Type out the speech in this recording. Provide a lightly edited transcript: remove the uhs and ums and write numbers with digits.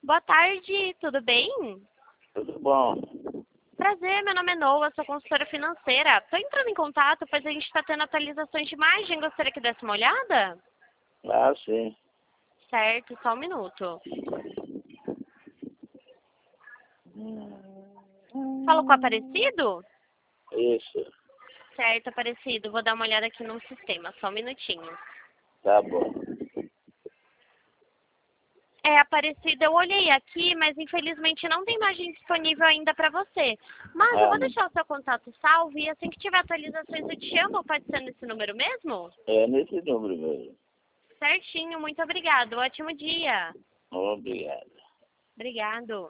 Boa tarde, tudo bem? Tudo bom? Prazer, meu nome é Noa, sou consultora financeira. Estou entrando em contato, pois a gente está tendo atualizações de imagem. Gostaria que desse uma olhada? Ah, sim. Certo, só um minuto. Falo com o Aparecido? Isso. Certo, Aparecido. Vou dar uma olhada aqui no sistema, só um minutinho. Tá bom. Aparecido, eu olhei aqui, mas infelizmente não tem imagem disponível ainda para você. Mas eu vou Não. deixar o seu contato salvo e assim que tiver atualizações eu te chamo. Pode ser nesse número mesmo? É nesse número mesmo. Certinho, muito obrigado. Ótimo dia. Obrigado. Obrigado.